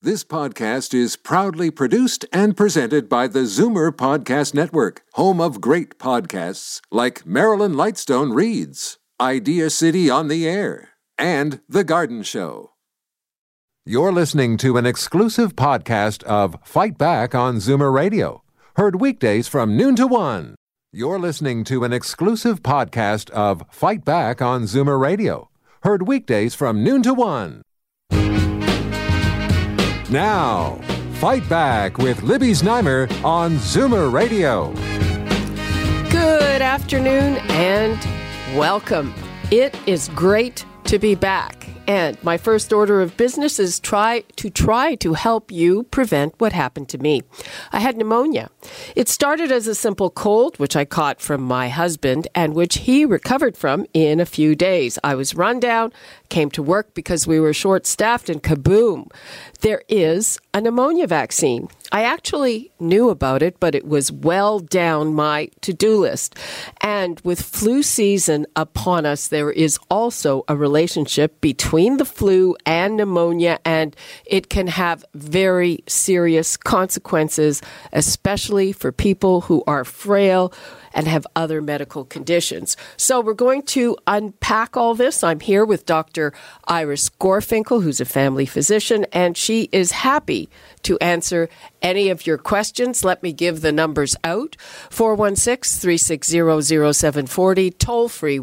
This podcast is proudly produced and presented by the Zoomer Podcast Network, home of great podcasts like Marilyn Lightstone Reads, Idea City on the Air, and The Garden Show. You're listening to an exclusive podcast of Fight Back on Zoomer Radio, heard weekdays from noon to 1. You're listening to an exclusive podcast of Fight Back on Zoomer Radio, heard weekdays from noon to 1. Now, Fight Back with Libby Znaimer on Zoomer Radio. Good afternoon and welcome. It is great to be back. And my first order of business is try to help you prevent what happened to me. I had pneumonia. It started as a simple cold, which I caught from my husband, and which he recovered from in a few days. I was run down, came to work because we were short-staffed, and kaboom, there is a pneumonia vaccine. I actually knew about it, but it was well down my to-do list. And with flu season upon us, there is also a relationship between the flu and pneumonia, and it can have very serious consequences, especially for people who are frail and have other medical conditions. So we're going to unpack all this. I'm here with Dr. Iris Gorfinkel, who's a family physician, and she is happy to answer any of your questions. Let me give the numbers out. 416-360-0740, toll-free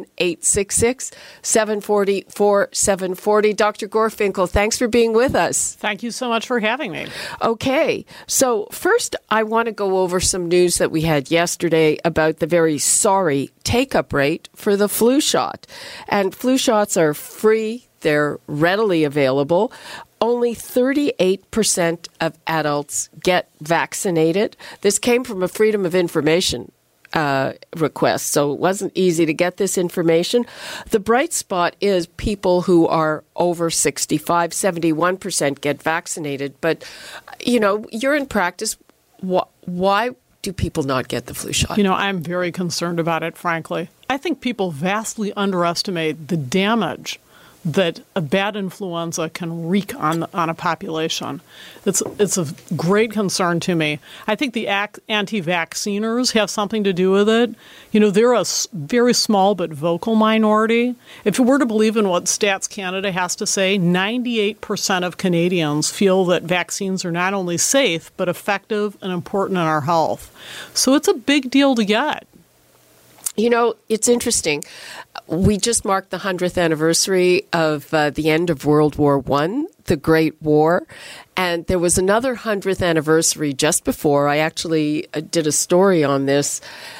1-866-740-4740. Dr. Gorfinkel, thanks for being with us. Thank you so much for having me. Okay, so first I want to go over some news that we had yesterday about the very sorry take-up rate for the flu shot. And flu shots are free. They're readily available. Only 38% of adults get vaccinated. This came from a Freedom of Information request, so it wasn't easy to get this information. The bright spot is people who are over 65, 71% get vaccinated. But, you know, you're in practice. Why do people not get the flu shot? You know, I'm very concerned about it, frankly. I think people vastly underestimate the damage that a bad influenza can wreak on a population. It's a great concern to me. I think the anti-vacciners have something to do with it. You know, they're a very small but vocal minority. If you were to believe in what Stats Canada has to say, 98% of Canadians feel that vaccines are not only safe, but effective and important in our health. So it's a big deal to get. You know, it's interesting. We just marked the 100th anniversary of the end of World War I, the Great War. And there was another 100th anniversary just before. I actually did a story on this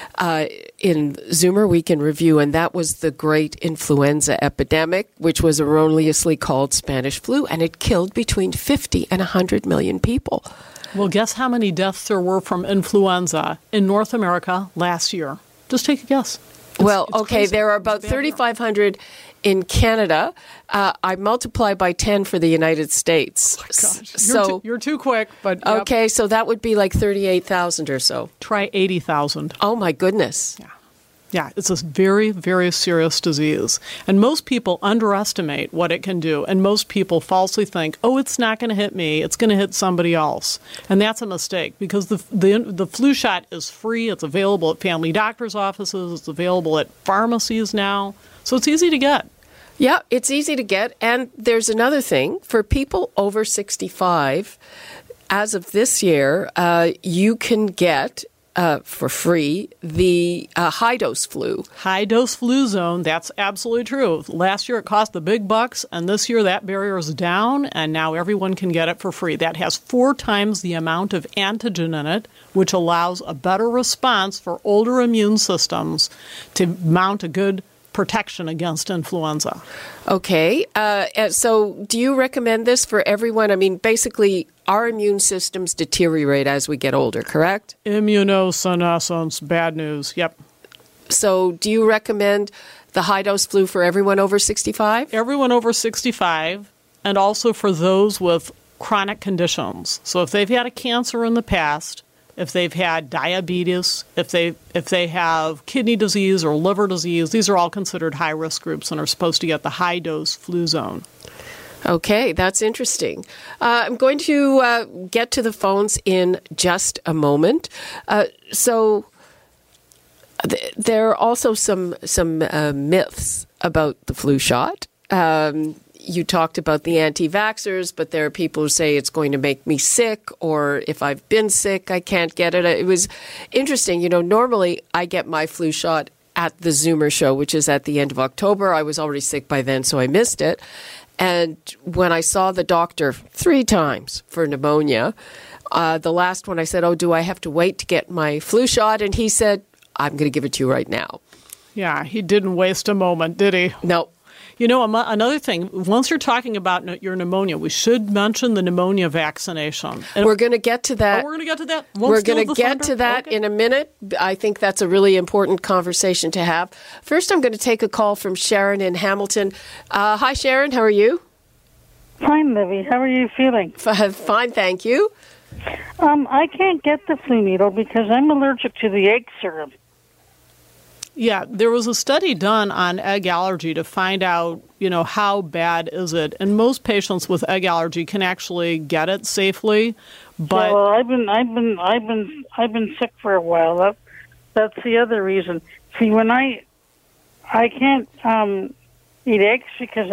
in Zoomer Week in Review, and that was the Great Influenza Epidemic, which was erroneously called Spanish flu, and it killed between 50 and 100 million people. Well, guess how many deaths there were from influenza in North America last year? Just take a guess. It's crazy. There are about 3,500 in Canada. I multiply by 10 for the United States. Oh my gosh. You're too quick. But yep. Okay, so that would be like 38,000 or so. Try 80,000. Oh, my goodness. Yeah, it's a very, very serious disease. And most people underestimate what it can do. And most people falsely think, oh, it's not going to hit me. It's going to hit somebody else. And that's a mistake because the flu shot is free. It's available at family doctors' offices. It's available at pharmacies now. So it's easy to get. Yeah, it's easy to get. And there's another thing. For people over 65, as of this year, you can get for free the high-dose flu. High-dose flu zone, that's absolutely true. Last year it cost the big bucks, and this year that barrier is down, and now everyone can get it for free. That has 4 times the amount of antigen in it, which allows a better response for older immune systems to mount a good protection against influenza. Okay. So do you recommend this for everyone? I mean, basically, our immune systems deteriorate as we get older, correct? Immunosenescence, bad news. Yep. So do you recommend the high-dose flu for everyone over 65? Everyone over 65, and also for those with chronic conditions. So if they've had a cancer in the past, if they've had diabetes, if they have kidney disease or liver disease, these are all considered high-risk groups and are supposed to get the high-dose flu zone. Okay, that's interesting. I'm going to get to the phones in just a moment. There are also some myths about the flu shot. You talked about the anti-vaxxers, but there are people who say it's going to make me sick, or if I've been sick, I can't get it. It was interesting. Normally I get my flu shot at the Zoomer show, which is at the end of October. I was already sick by then, so I missed it. And when I saw the doctor 3 times for pneumonia, the last one I said, do I have to wait to get my flu shot? And he said, I'm going to give it to you right now. Yeah, he didn't waste a moment, did he? No. Another thing, once you're talking about your pneumonia, we should mention the pneumonia vaccination. And we're going to get to that. We're going to get to that? We're going to get to that in a minute. I think that's a really important conversation to have. First, I'm going to take a call from Sharon in Hamilton. Hi, Sharon. How are you? Fine, Libby. How are you feeling? Fine, thank you. I can't get the flu needle because I'm allergic to the egg serum. Yeah, there was a study done on egg allergy to find out, how bad is it. And most patients with egg allergy can actually get it safely. But well, I've been sick for a while. That's the other reason. See, when I can't eat eggs because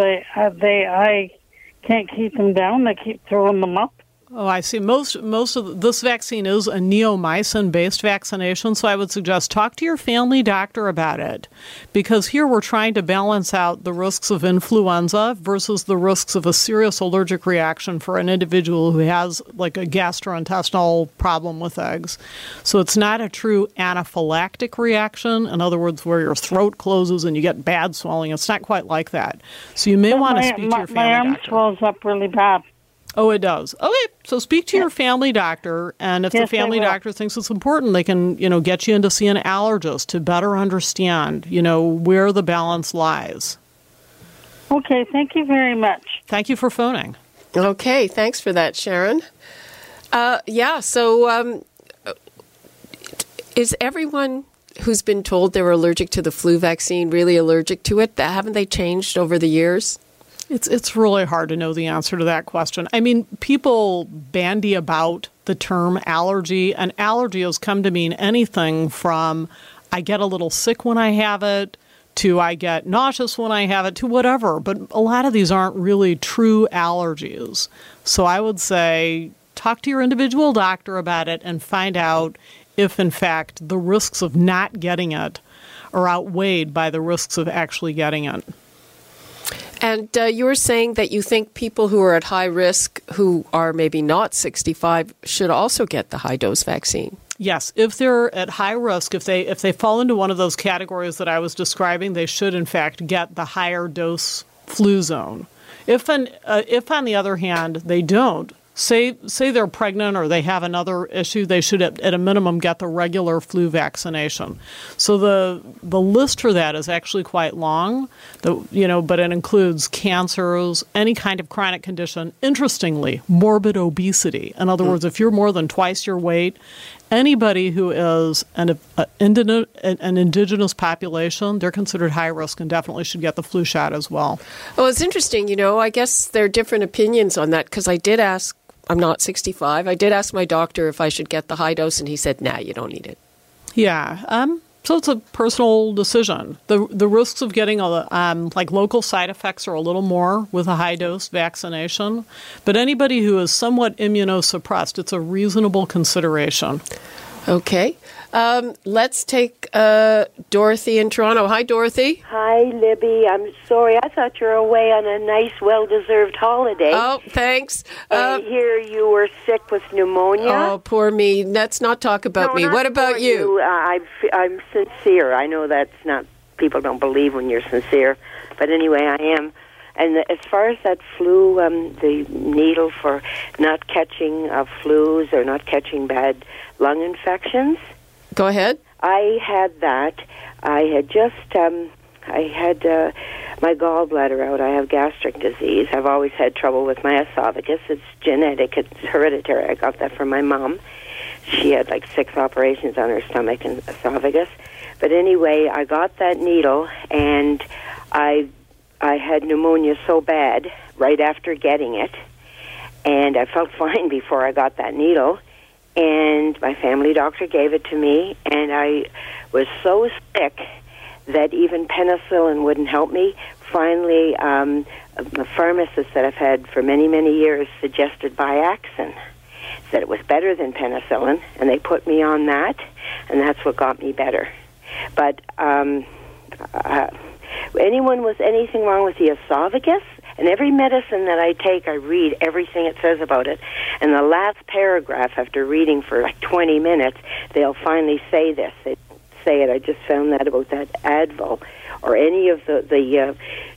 I can't keep them down. I keep throwing them up. Oh, I see. Most of this vaccine is a neomycin-based vaccination, so I would suggest talk to your family doctor about it, because here we're trying to balance out the risks of influenza versus the risks of a serious allergic reaction for an individual who has like a gastrointestinal problem with eggs. So it's not a true anaphylactic reaction, in other words, where your throat closes and you get bad swelling. It's not quite like that. So you may want to speak to your family doctor. My arm swells up really bad. Oh, it does. Okay, so speak to your family doctor, and if the family doctor thinks it's important, they can, get you in to see an allergist to better understand, where the balance lies. Okay, thank you very much. Thank you for phoning. Okay, thanks for that, Sharon. Is everyone who's been told they were allergic to the flu vaccine really allergic to it? Haven't they changed over the years? It's really hard to know the answer to that question. I mean, people bandy about the term allergy, and allergy has come to mean anything from I get a little sick when I have it, to I get nauseous when I have it, to whatever. But a lot of these aren't really true allergies. So I would say talk to your individual doctor about it and find out if, in fact, the risks of not getting it are outweighed by the risks of actually getting it. And you were saying that you think people who are at high risk, who are maybe not 65, should also get the high-dose vaccine. Yes, if they're at high risk, if they fall into one of those categories that I was describing, they should, in fact, get the higher dose flu zone. If on the other hand, they don't, say they're pregnant or they have another issue, they should at a minimum get the regular flu vaccination. So the list for that is actually quite long, but it includes cancers, any kind of chronic condition. Interestingly, morbid obesity. In other words, if you're more than twice your weight, anybody who is an indigenous population, they're considered high risk and definitely should get the flu shot as well. Well, it's interesting, I guess there are different opinions on that, because I did ask, I'm not 65, I did ask my doctor if I should get the high dose, and he said, nah, you don't need it. Yeah, so it's a personal decision. The risks of getting local side effects are a little more with a high-dose vaccination. But anybody who is somewhat immunosuppressed, it's a reasonable consideration. Okay. Let's take Dorothy in Toronto. Hi, Dorothy. Hi, Libby. I'm sorry. I thought you were away on a nice, well-deserved holiday. Oh, thanks. I hear you were sick with pneumonia. Oh, poor me. Let's not talk about me. What about you? I'm sincere. I know that's not, people don't believe when you're sincere. But anyway, I am. And as far as that flu, the needle for not catching flus or not catching bad lung infections. Go ahead. I had that. I had just, I had my gallbladder out. I have gastric disease. I've always had trouble with my esophagus. It's genetic. It's hereditary. I got that from my mom. She had like 6 operations on her stomach and esophagus. But anyway, I got that needle, and I had pneumonia so bad right after getting it, and I felt fine before I got that needle. And my family doctor gave it to me, and I was so sick that even penicillin wouldn't help me. Finally, a pharmacist that I've had for many, many years suggested Viaxin, said it was better than penicillin, and they put me on that, and that's what got me better. But anyone with anything wrong with the esophagus, and every medicine that I take, I read everything it says about it. And the last paragraph, after reading for like 20 minutes, they'll finally say this. They say it. I just found that about that Advil, or any of the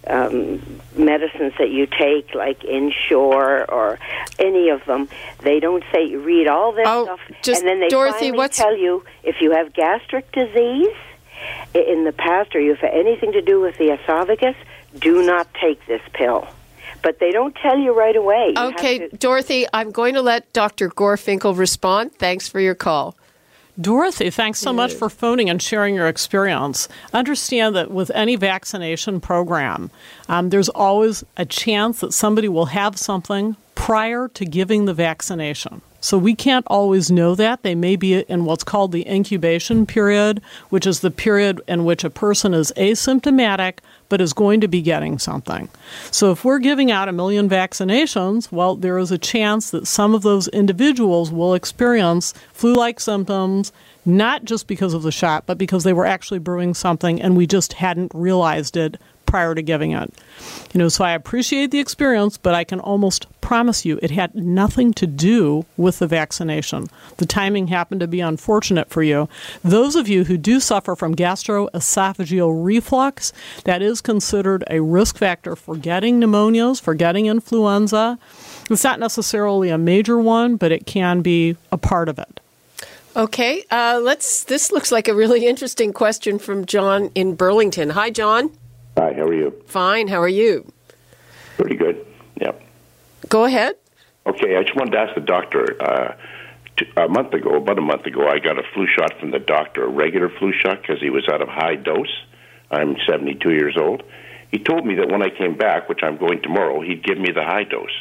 medicines that you take, like Ensure or any of them. They don't say, you read all this stuff, and then they finally tell you if you have gastric disease in the past, or you've had anything to do with the esophagus, do not take this pill. But they don't tell you right away. Okay, Dorothy, I'm going to let Dr. Gorfinkel respond. Thanks for your call. Dorothy, thanks so much for phoning and sharing your experience. Understand that with any vaccination program, there's always a chance that somebody will have something prior to giving the vaccination. So we can't always know that. They may be in what's called the incubation period, which is the period in which a person is asymptomatic but is going to be getting something. So if we're giving out 1 million vaccinations, well, there is a chance that some of those individuals will experience flu-like symptoms, not just because of the shot, but because they were actually brewing something and we just hadn't realized it prior to giving it. So I appreciate the experience, but I can almost promise you it had nothing to do with the vaccination. The timing happened to be unfortunate for you. Those of you who do suffer from gastroesophageal reflux, that is considered a risk factor for getting pneumonias, for getting influenza. It's not necessarily a major one, but it can be a part of it. Okay, this looks like a really interesting question from John in Burlington. Hi, John. Hi, how are you? Fine, how are you? Pretty good, yep. Go ahead. Okay, I just wanted to ask the doctor. About a month ago, I got a flu shot from the doctor, a regular flu shot, because he was out of high dose. I'm 72 years old. He told me that when I came back, which I'm going tomorrow, he'd give me the high dose.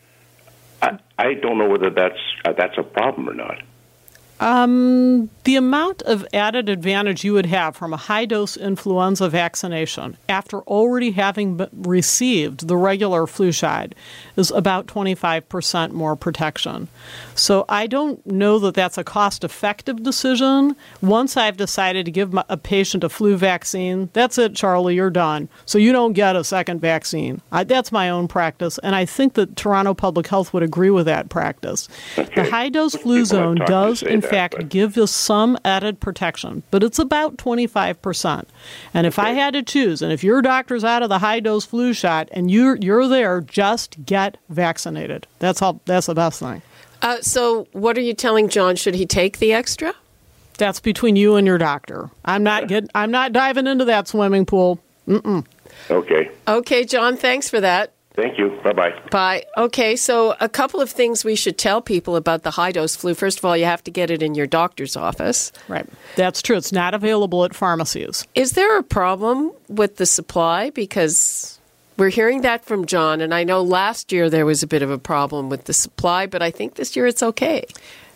I don't know whether that's a problem or not. The amount of added advantage you would have from a high-dose influenza vaccination after already having received the regular flu shot is about 25% more protection. So I don't know that that's a cost-effective decision. Once I've decided to give a patient a flu vaccine, that's it, Charlie, you're done. So you don't get a second vaccine. That's my own practice, and I think that Toronto Public Health would agree with that practice. Okay. The high-dose flu zone does, in fact, give us some added protection, but it's about 25%. And if I had to choose, and if your doctor's out of the high-dose flu shot and you're there, just get vaccinated. That's the best thing. So what are you telling John? Should he take the extra? That's between you and your doctor. I'm not diving into that swimming pool. Mm-mm. Okay. Okay, John, thanks for that. Thank you. Bye-bye. Bye. Okay, so a couple of things we should tell people about the high-dose flu. First of all, you have to get it in your doctor's office. Right. That's true. It's not available at pharmacies. Is there a problem with the supply? Because we're hearing that from John, and I know last year there was a bit of a problem with the supply, but I think this year it's okay.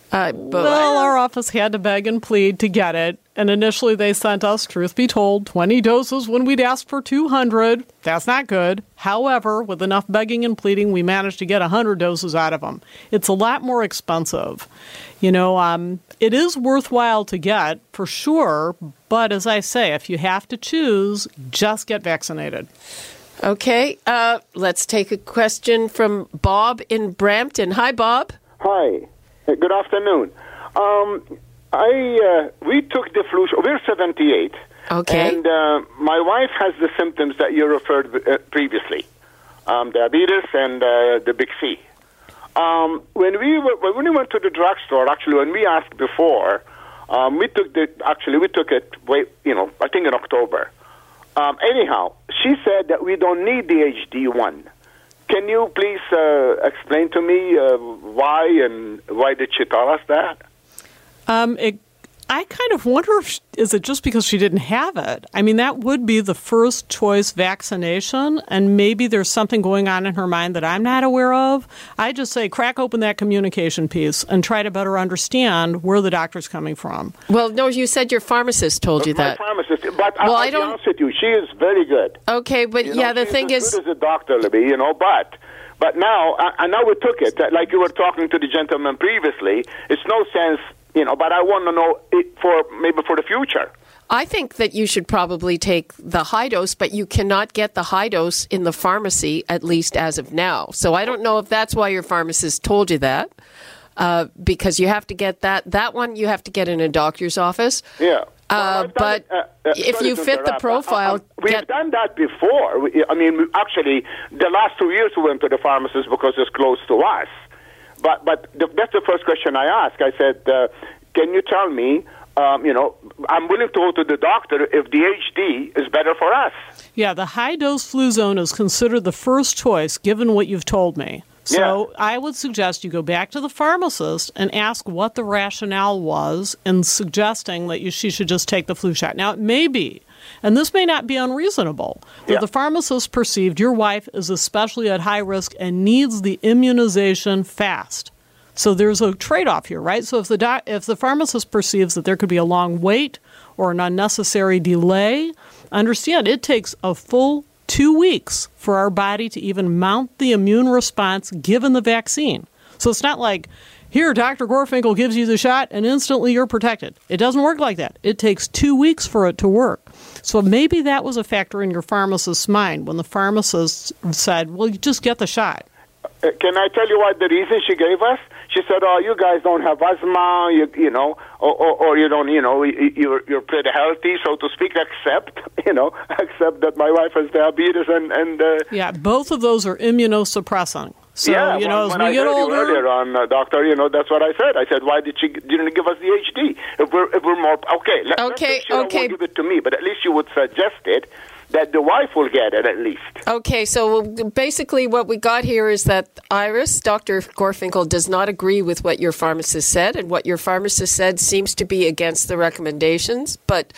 Our office had to beg and plead to get it, and initially they sent us, truth be told, 20 doses when we'd asked for 200. That's not good. However, with enough begging and pleading, we managed to get 100 doses out of them. It's a lot more expensive. It is worthwhile to get, for sure, but as I say, if you have to choose, just get vaccinated. Okay, let's take a question from Bob in Brampton. Hi, Bob. Hi. Good afternoon. We took the flu shot. We're 78. Okay. And my wife has the symptoms that you referred previously, diabetes and the big C. When we went to the drugstore, actually, when we asked before, we took it. I think in October. Anyhow, she said that we don't need the HD1. Can you please explain to me why did she tell us that? I kind of wonder is it just because she didn't have it? I mean, that would be the first choice vaccination, and maybe there's something going on in her mind that I'm not aware of. I just say crack open that communication piece and try to better understand where the doctor's coming from. Well, no, you said your pharmacist told you that. My pharmacist, but I'll be honest with you, she is very good. Okay, but the thing is... She's as good as a doctor, Libby, but now, and now we took it, like you were talking to the gentleman previously, it's no sense, but I want to know it for the future. I think that you should probably take the high dose, but you cannot get the high dose in the pharmacy, at least as of now. So I don't know if that's why your pharmacist told you that, because you have to get that one you have to get in a doctor's office. Yeah. But if you fit the profile... We've done that before. Actually, the last 2 years we went to the pharmacist because it's close to us. But that's the first question I asked. I said, can you tell me, I'm willing to go to the doctor if the HD is better for us. Yeah, the high-dose Fluzone is considered the first choice, given what you've told me. So I would suggest you go back to the pharmacist and ask what the rationale was in suggesting that she should just take the flu shot. Now, it may be, and this may not be unreasonable, that the pharmacist perceived your wife is especially at high risk and needs the immunization fast. So there's a trade-off here, right? So if the pharmacist perceives that there could be a long wait or an unnecessary delay, understand it takes a full 2 weeks for our body to even mount the immune response given the vaccine. So it's not like, here, Dr. Gorfinkel gives you the shot and instantly you're protected. It doesn't work like that. It takes 2 weeks for it to work. So maybe that was a factor in your pharmacist's mind when the pharmacist said, well, you just get the shot. Can I tell you what the reason she gave us? She said, "Oh, you guys don't have asthma, or you don't, you're pretty healthy, so to speak. Except that my wife has diabetes and." Yeah, both of those are immunosuppressing. So when I get older, earlier on, doctor, that's what I said. I said, "Why didn't give us the HD? If we're more okay, let's make sure I won't give it to me, but at least you would suggest it." That the wife will get it at least. Okay, so basically what we got here is that Iris, Dr. Gorfinkel, does not agree with what your pharmacist said, and what your pharmacist said seems to be against the recommendations. But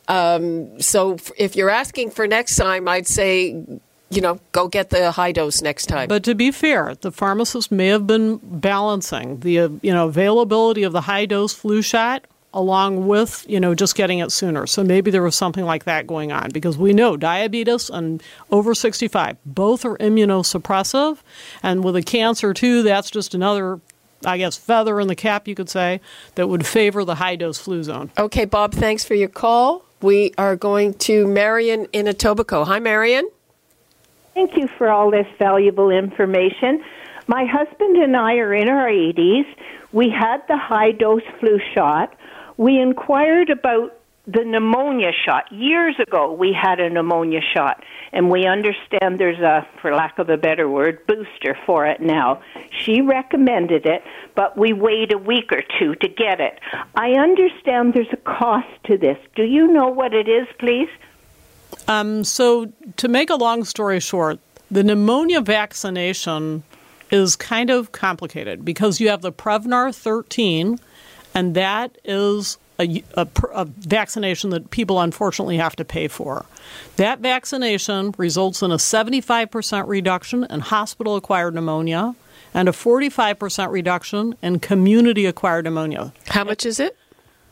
so if you're asking for next time, I'd say, go get the high dose next time. But to be fair, the pharmacist may have been balancing the availability of the high dose flu shot along with, just getting it sooner. So maybe there was something like that going on, because we know diabetes and over 65, both are immunosuppressive. And with a cancer, too, that's just another, feather in the cap, you could say, that would favor the high-dose Fluzone. Okay, Bob, thanks for your call. We are going to Marion in Etobicoke. Hi, Marion. Thank you for all this valuable information. My husband and I are in our 80s. We had the high-dose flu shot. We inquired about the pneumonia shot. Years ago, we had a pneumonia shot, and we understand there's a, for lack of a better word, booster for it now. She recommended it, but we wait a week or two to get it. I understand there's a cost to this. Do you know what it is, please? So to make a long story short, the pneumonia vaccination is kind of complicated because you have the Prevnar 13, and that is a vaccination that people unfortunately have to pay for. That vaccination results in a 75% reduction in hospital-acquired pneumonia and a 45% reduction in community-acquired pneumonia. How much is it?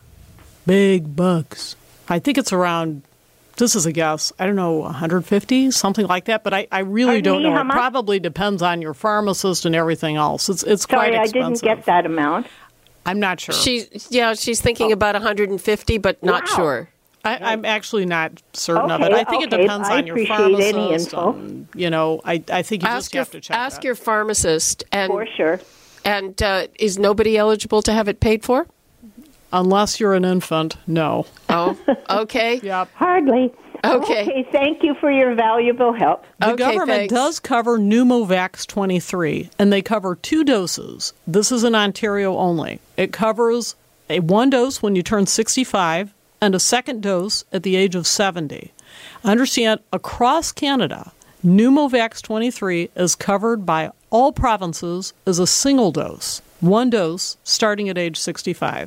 Big bucks. I think it's around, this is a guess, I don't know, 150, something like that, but I really don't know. It probably depends on your pharmacist and everything else. It's quite expensive. Sorry, I didn't get that amount. I'm not sure. She's thinking about 150, but not sure. I'm actually not certain of it. I think it depends on your pharmacist. Any info. I think you just have to check. Ask your pharmacist. And, for sure. And is nobody eligible to have it paid for? Unless you're an infant, no. Oh, okay. Yep. Hardly. Okay, thank you for your valuable help. The government does cover Pneumovax 23, and they cover 2 doses. This is in Ontario only. It covers a 1 dose when you turn 65 and a second dose at the age of 70. Understand, across Canada, Pneumovax 23 is covered by all provinces as a single dose, 1 dose starting at age 65.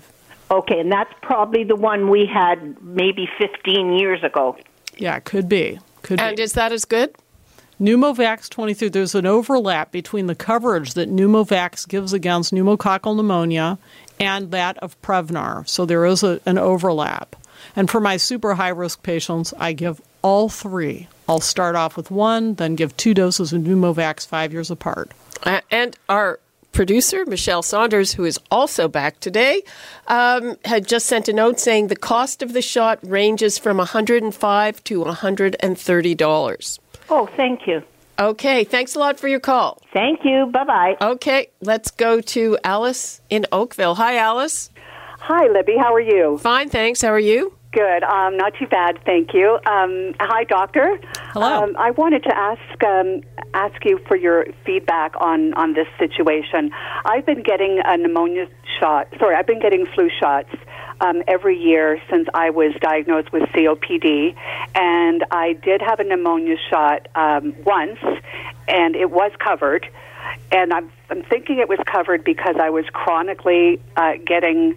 Okay, and that's probably the one we had maybe 15 years ago. Yeah, could be. And is that as good? Pneumovax 23, there's an overlap between the coverage that Pneumovax gives against pneumococcal pneumonia and that of Prevnar. So there is an overlap. And for my super high-risk patients, I give all three. I'll start off with one, then give 2 doses of Pneumovax 5 years apart. And our producer, Michelle Saunders, who is also back today, had just sent a note saying the cost of the shot ranges from $105 to $130. Oh, thank you. Okay, thanks a lot for your call. Thank you. Bye-bye. Okay, let's go to Alice in Oakville. Hi, Alice. Hi, Libby. How are you? Fine, thanks. How are you? Good. Not too bad, thank you. Hi, doctor. Hello. I wanted to ask you for your feedback on this situation. I've been getting a pneumonia shot. Sorry, I've been getting flu shots every year since I was diagnosed with COPD, and I did have a pneumonia shot once, and it was covered. And I'm thinking it was covered because I was chronically getting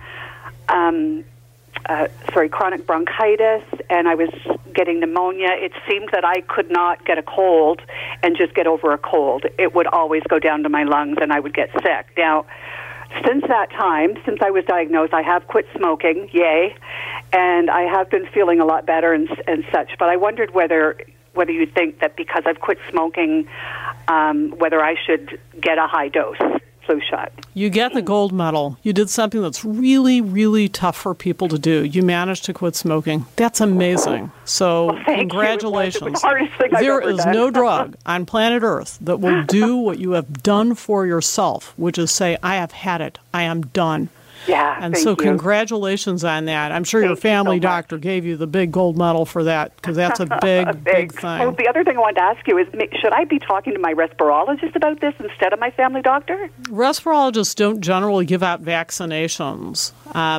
chronic bronchitis, and I was getting pneumonia. It seemed that I could not get a cold and just get over a cold. It would always go down to my lungs, and I would get sick. Now, since that time, since I was diagnosed, I have quit smoking, yay, and I have been feeling a lot better and such. But I wondered whether you think that because I've quit smoking, whether I should get a high-dose flu shot. You get the gold medal. You did something that's really, really tough for people to do. You managed to quit smoking. That's amazing. So congratulations. It was the hardest thing I've There ever is done. no drug on planet Earth that will do what you have done for yourself, which is say, I have had it. I am done. Yeah, and thank so you. congratulations on that. I'm sure your Thank you family so much. doctor gave you the big gold medal for that, because that's a big, big thing. Well, the other thing I wanted to ask you is, should I be talking to my respirologist about this instead of my family doctor? Respirologists don't generally give out vaccinations.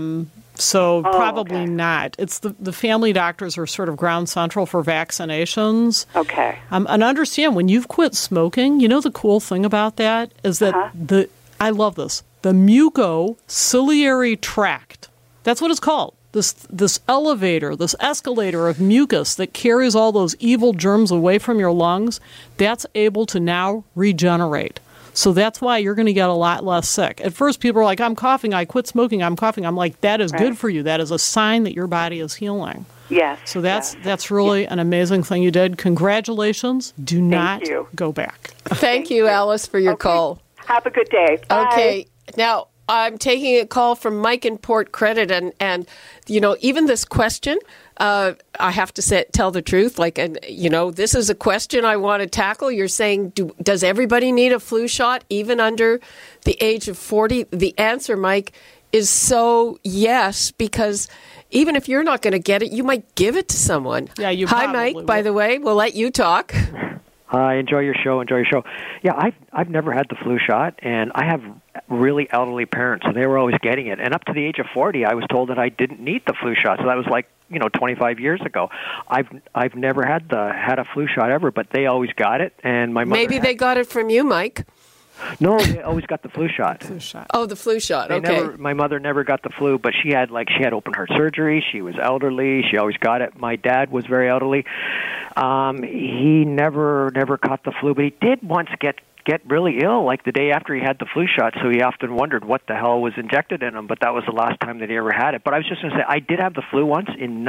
So probably not. It's the family doctors are sort of ground central for vaccinations. Okay. And understand, when you've quit smoking, you know the cool thing about that is that I love this. The mucociliary tract. That's what it's called. This elevator, this escalator of mucus that carries all those evil germs away from your lungs, that's able to now regenerate. So that's why you're going to get a lot less sick. At first, people are like, I'm coughing, I quit smoking, I'm coughing. I'm like, that is good for you. That is a sign that your body is healing. Yes. So that's really an amazing thing you did. Congratulations. Do not go back. Thank you, Alice, for your call. Have a good day. Bye. Okay. Now, I'm taking a call from Mike in Port Credit, and you know, even this question, I have to tell the truth. Like, and you know, this is a question I want to tackle. You're saying, does everybody need a flu shot, even under the age of 40? The answer, Mike, is so yes, because even if you're not going to get it, you might give it to someone. Yeah, you. Hi, Mike. By the way, we'll let you talk. Hi, enjoy your show. Yeah, I've never had the flu shot, and I have really elderly parents, and they were always getting it. And up to the age of 40, I was told that I didn't need the flu shot. So that was like 25 years ago. I've never had a flu shot ever, but they always got it, and my mother. Maybe they got it from you, Mike. No, they always got the flu shot. Oh, the flu shot. Okay. My mother never got the flu, but she had open heart surgery. She was elderly. She always got it. My dad was very elderly. He never caught the flu, but he did once get really ill, like the day after he had the flu shot. So he often wondered what the hell was injected in him. But that was the last time that he ever had it. But I was just going to say, I did have the flu once in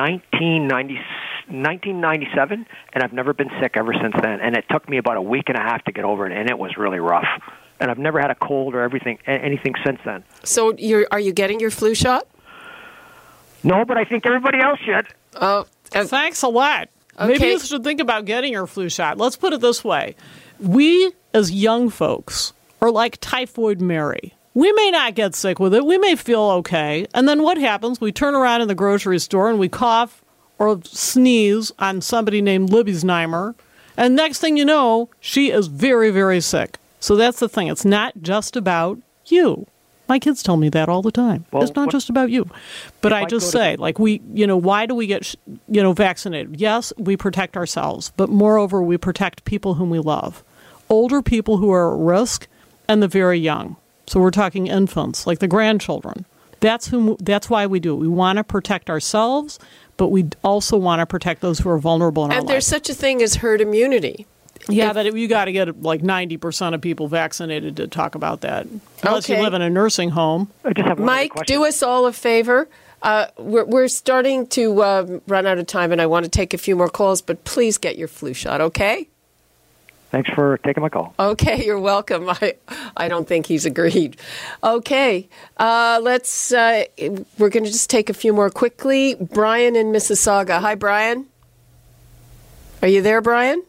1997, and I've never been sick ever since then. And it took me about a week and a half to get over it, and it was really rough. And I've never had a cold or anything since then. So are you getting your flu shot? No, but I think everybody else should. Thanks a lot. Okay. Maybe you should think about getting your flu shot. Let's put it this way. We, as young folks, are like Typhoid Mary. We may not get sick with it. We may feel okay. And then what happens? We turn around in the grocery store and we cough or sneeze on somebody named Libby Znaimer. And next thing you know, she is very, very sick. So that's the thing. It's not just about you. My kids tell me that all the time. Well, it's not just about you. But I just say, why do we get, vaccinated? Yes, we protect ourselves. But moreover, we protect people whom we love. Older people who are at risk and the very young. So we're talking infants, like the grandchildren. That's why we do it. We want to protect ourselves, but we also want to protect those who are vulnerable in our life. And there's such a thing as herd immunity. Yeah, but you got to get like 90% of people vaccinated to talk about that. Unless you live in a nursing home. I just have Mike, do us all a favor. We're starting to run out of time, and I want to take a few more calls, but please get your flu shot, okay? Thanks for taking my call. Okay, you're welcome. I don't think he's agreed. Okay, let's. We're going to just take a few more quickly. Brian in Mississauga. Hi, Brian. Are you there, Brian?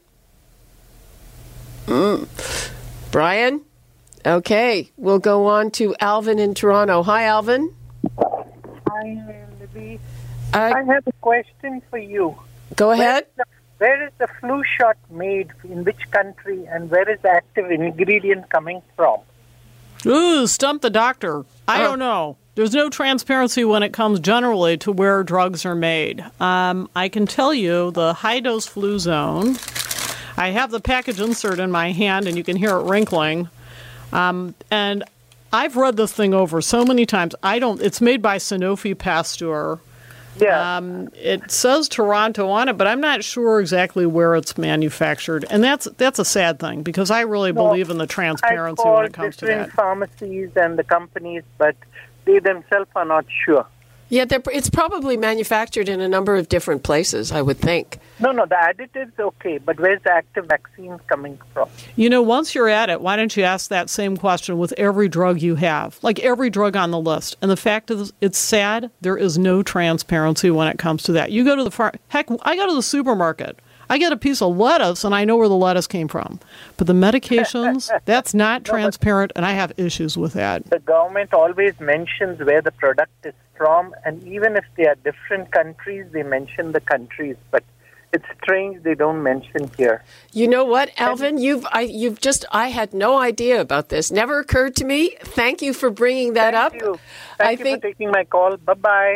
Brian? Okay, we'll go on to Alvin in Toronto. Hi, Alvin. Hi, Libby. I have a question for you. Go ahead. Where is the flu shot made, in which country, and where is the active ingredient coming from? Ooh, stump the doctor. I don't know. There's no transparency when it comes generally to where drugs are made. I can tell you the high-dose Fluzone. I have the package insert in my hand, and you can hear it wrinkling. And I've read this thing over so many times. It's made by Sanofi Pasteur. Yeah. It says Toronto on it, but I'm not sure exactly where it's manufactured. And that's a sad thing, because I really believe in the transparency when it comes to that. different pharmacies and the companies, but they themselves are not sure. Yeah, it's probably manufactured in a number of different places, I would think. No, the additive's okay, but where's the active vaccine coming from? Once you're at it, why don't you ask that same question with every drug you have, like every drug on the list? And the fact is, it's sad, there is no transparency when it comes to that. You go to I go to the supermarket. I get a piece of lettuce, and I know where the lettuce came from. But the medications, that's not transparent, and I have issues with that. The government always mentions where the product is from, and even if they are different countries, they mention the countries. But it's strange they don't mention here. You know what, Alvin? I had no idea about this. Never occurred to me. Thank you for bringing that up. Thank you for taking my call. Bye-bye.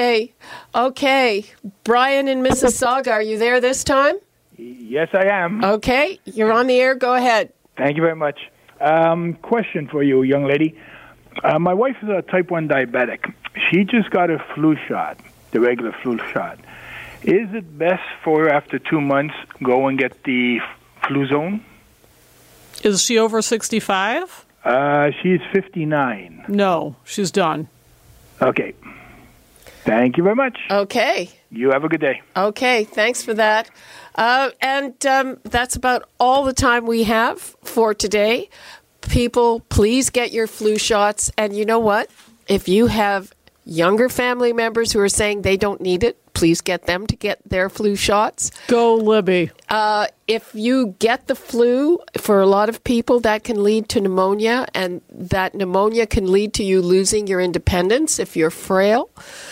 Okay. Brian in Mississauga, are you there this time? Yes, I am. Okay, you're on the air. Go ahead. Thank you very much. Question for you, young lady. My wife is a type 1 diabetic. She just got a flu shot, the regular flu shot. Is it best for her after 2 months go and get the Fluzone? Is she over 65? She's 59. No, she's done. Okay. Thank you very much. Okay. You have a good day. Okay, thanks for that. And that's about all the time we have for today. People, please get your flu shots. And you know what? If you have younger family members who are saying they don't need it, please get them to get their flu shots. Go, Libby. If you get the flu, for a lot of people, that can lead to pneumonia, and that pneumonia can lead to you losing your independence if you're frail.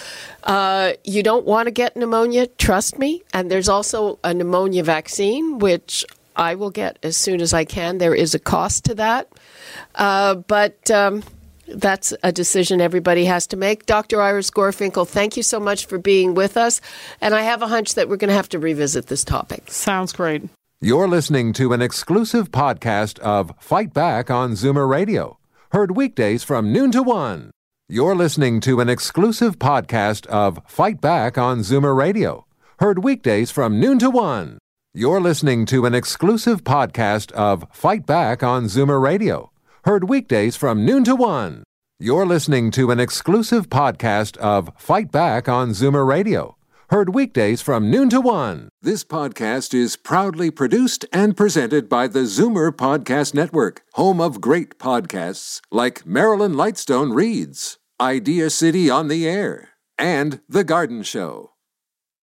You don't want to get pneumonia, trust me. And there's also a pneumonia vaccine, which I will get as soon as I can. There is a cost to that. But that's a decision everybody has to make. Dr. Iris Gorfinkel, thank you so much for being with us. And I have a hunch that we're going to have to revisit this topic. Sounds great. You're listening to an exclusive podcast of Fight Back on Zoomer Radio. Heard weekdays from noon to 1. You're listening to an exclusive podcast of Fight Back on Zoomer Radio. Heard weekdays from noon to 1. You're listening to an exclusive podcast of Fight Back on Zoomer Radio. Heard weekdays from noon to 1. You're listening to an exclusive podcast of Fight Back on Zoomer Radio. Heard weekdays from noon to 1. This podcast is proudly produced and presented by the Zoomer Podcast Network, home of great podcasts like Marilyn Lightstone Reads, Idea City on the Air, and The Garden Show.